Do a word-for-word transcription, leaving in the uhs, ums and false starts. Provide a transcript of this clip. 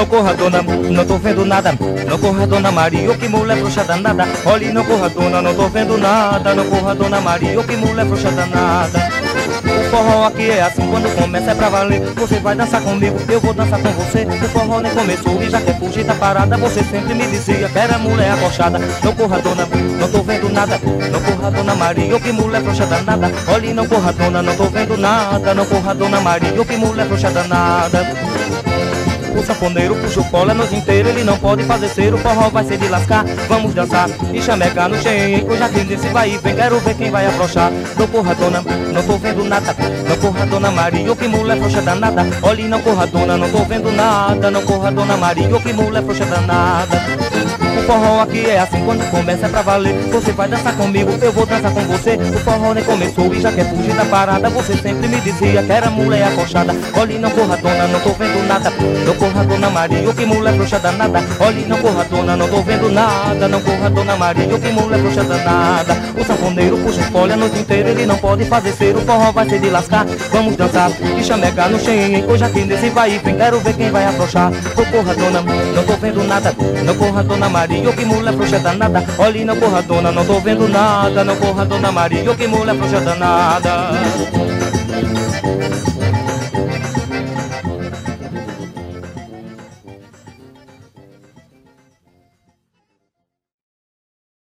não corra, dona, não tô vendo nada. Não corra, dona Maria, ô que mulher frouxa danada. Olhe, não corra, dona, não tô vendo nada. Não corra, dona Maria, ô que mulher frouxa danada. O forró aqui é assim, quando começa é pra valer. Você vai dançar comigo, eu vou dançar com você. O forró nem começou e já quer fugir da parada. Você sempre me dizia que era mulher acochada. Não corra, dona, não tô vendo nada. Não corra, dona Maria, ô que mulher frouxa danada. Olhe, não corra, dona, não tô vendo nada. Não corra, dona Maria, ô que mulher frouxa danada. O sanfoneiro puxa o colo a noite inteira, ele não pode fazer ser. O forró vai ser de lascar, vamos dançar e chamegar no cheio. Eu já tenho desse vai e vem, quero ver quem vai afrouxar. Não corra, dona, não tô vendo nada. Não corra, dona Maria, ô que mulher frouxa danada. Olhe, não corra, dona, não tô vendo nada. Não corra, dona Maria, ô que mulher frouxa danada. O forró aqui é assim, quando começa é pra valer. Você vai dançar comigo, eu vou dançar com você. O forró nem começou e já quer fugir da parada. Você sempre me dizia que era mulher acochada. Olhe, não corra, dona, não tô vendo nada. Não corra, dona Maria, ô que mulher frouxa danada. Olhe, não corra, dona, não tô vendo nada. Não corra, dona Maria, ô que mulher frouxa danada. O sanfoneiro puxa o fole a noite inteira, ele não pode fazer ser. O forró vai ser de lascar, vamos dançar e chamegar no cheio. Hoje aqui nesse vai e vem, quero ver quem vai afrouxar. Não corra, dona, não tô vendo nada. Não corra, dona Maria, ô que mulher frouxa danada. Olhe, não corra, dona, não tô vendo nada. Não corra, dona Maria, ô que mulher frouxa danada.